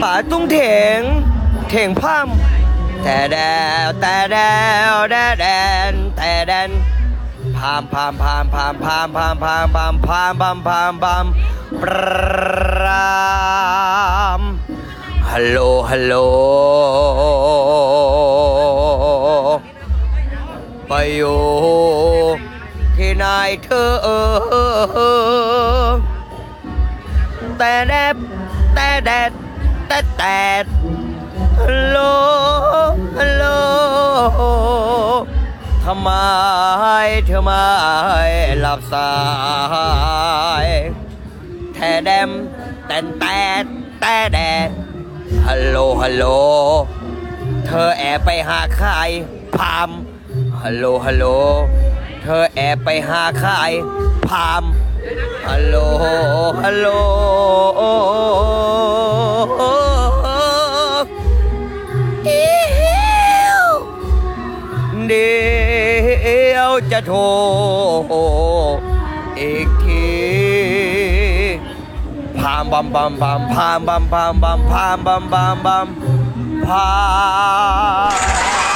ป่าตุ้งเถงเถงพามแต่แดวแต่แดวแดแดนแต่แดนพามพามพามพามพามพามพามพามพามพามพามพามปรามฮัลโหลฮัลโหลไปอยู่ที่ไหนเธอแต่แดดแต่แดดแต่ฮัลโหลฮัลโหลทำไมเธอไม่หลับสายแท้แดมแต่แดดฮัลโหลฮัลโหลเธอแอบไปหาใครพามฮัลโหลฮัลโหลเธอแอบไปหาใครพามฮัลโหลฮัลโหลเดี๋ยวจะโทรอีกทีพามบัมบัมบัมพามบัมบัมบัมพามบัมบัมบัมพาม